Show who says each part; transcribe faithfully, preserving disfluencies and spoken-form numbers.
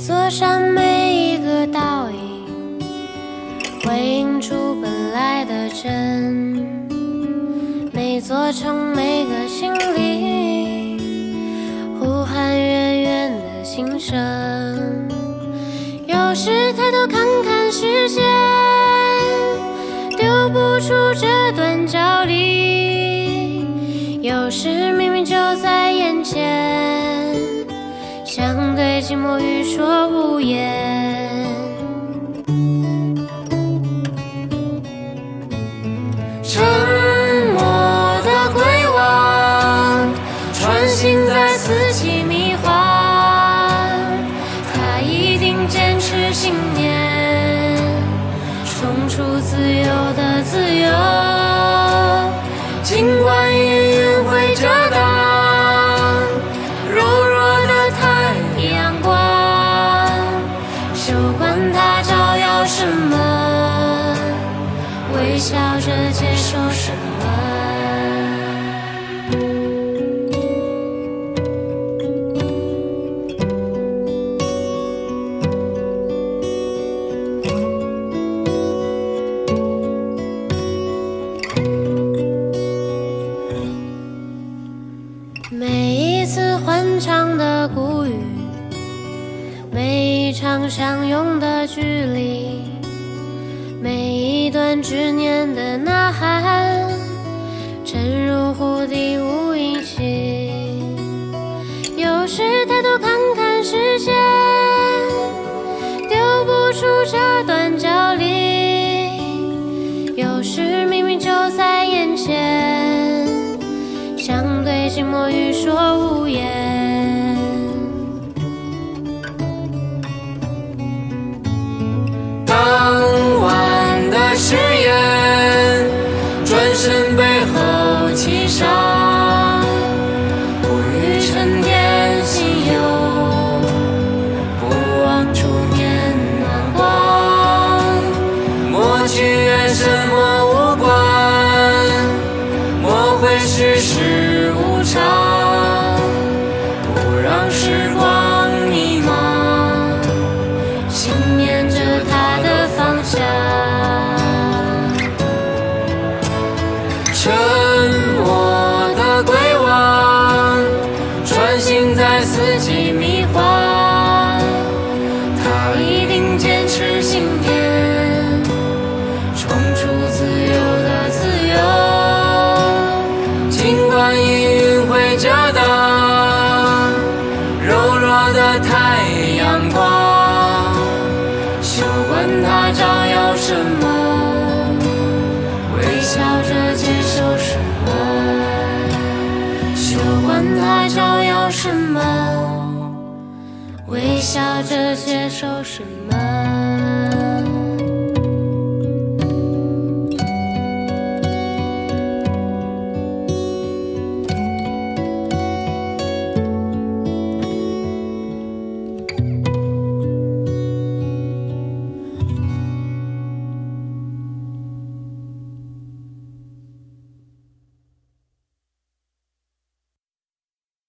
Speaker 1: 座山每一个倒影，回映出本来的真。每座城每个心里，呼喊远远的心声。有时抬头看看时间，丢不出这段距离。有时明明就在眼前，想对寂寞语说无言。沉默的归往，穿行在四季迷幻，他一定坚持信念，冲出自由的自由。尽管阴云会遮挡柔弱的太阳光，休管它照耀什么，微笑着接受什么。每一次欢唱的古语，每一场相拥的距离，每一段执念的呐喊，沉入湖底无音息。有时抬头看看时间，丢不出这段距离。有时明明就在眼前，想对寂寞语说无言。
Speaker 2: 当晚的誓言，转身背后击伤，不语沉淀心忧，不忘初年暖光，抹去缘什么无关，抹回世事无常，不让时光迷茫，信念着它的方向。沉默的归往，穿行在四季迷幻，他一定坚持信念，冲出自由的自由。尽管阴云会遮挡柔弱的太阳光，休管它照耀什么，微笑着接受什么。休管它照耀什么，微笑着接受什么。